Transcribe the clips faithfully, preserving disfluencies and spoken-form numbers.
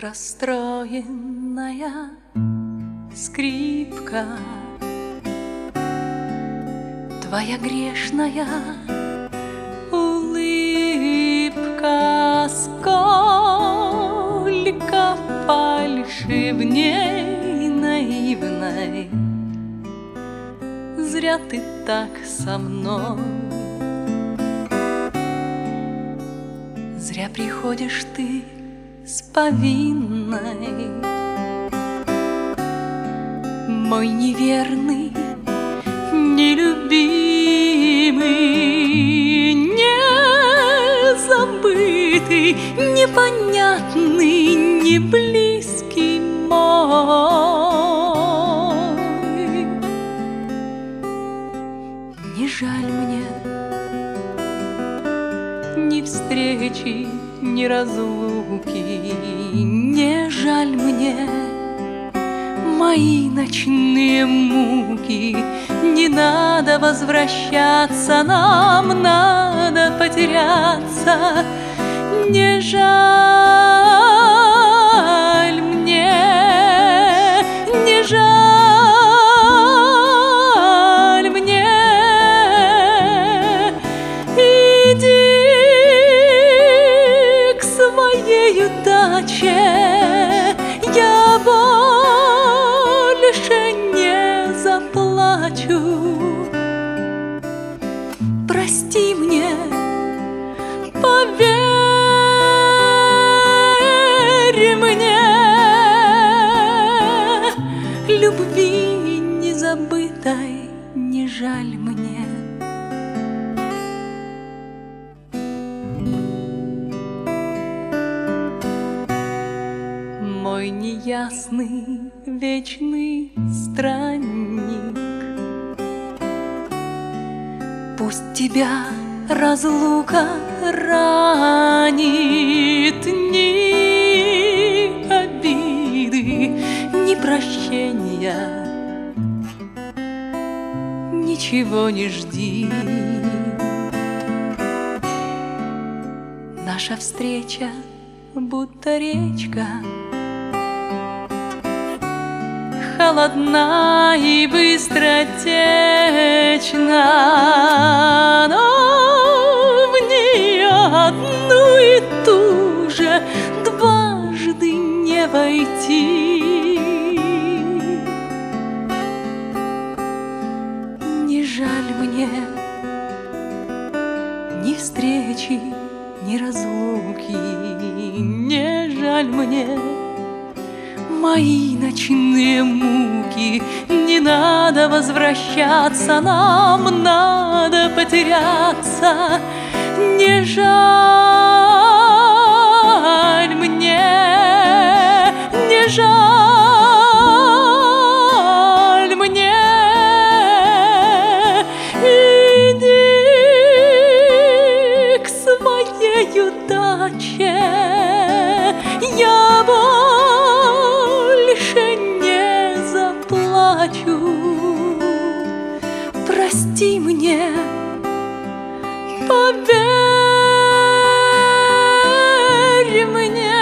расстроенная скрипка, твоя грешная улыбка, сколько фальши в ней наивной. Зря ты так со мной, зря приходишь ты с повинной. Мой неверный, нелюбимый, незабытый, непонятный, не близкий мой. Не жаль мне ни встречи, ни разлуки, не жаль мне мои ночные муки. Не надо возвращаться, нам надо потеряться. Не жаль мне, не жаль мне. Иди к своей удаче, я больше не заплачу. Прости мне, поверь мне, любви незабытой не жаль мне. Мой неясный вечный странник, пусть тебя разлука ранит, ни обиды, ни прощения, ничего не жди. Наша встреча будто речка, холодна и быстротечна, но в нее одну и ту же дважды не войти. Не жаль мне ни встречи, ни разлуки, не жаль мне мои ночные муки. Не надо возвращаться, нам надо потеряться. Не жаль мне, не жаль мне. Иди к своей удаче, я больше не заплачу. Прости мне, поверь мне,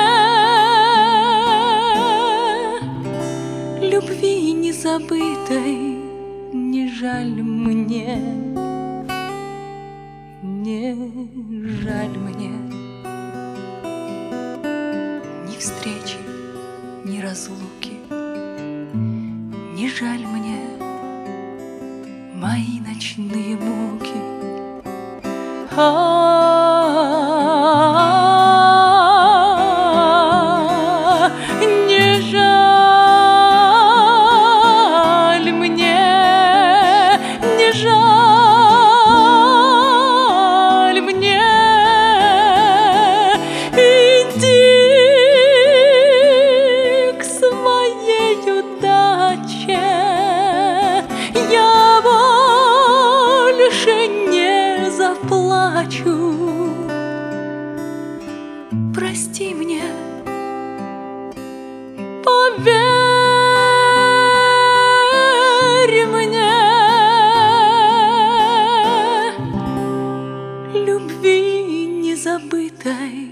любви незабытой не жаль мне, не жаль мне ни встречи, ни разлуки, не жаль мне мои ночные муки. А-а-а, не жаль мне, не жаль мне. Иди к своей удаче, я больше не заплачу. Прости мне, поверь мне, любви незабытой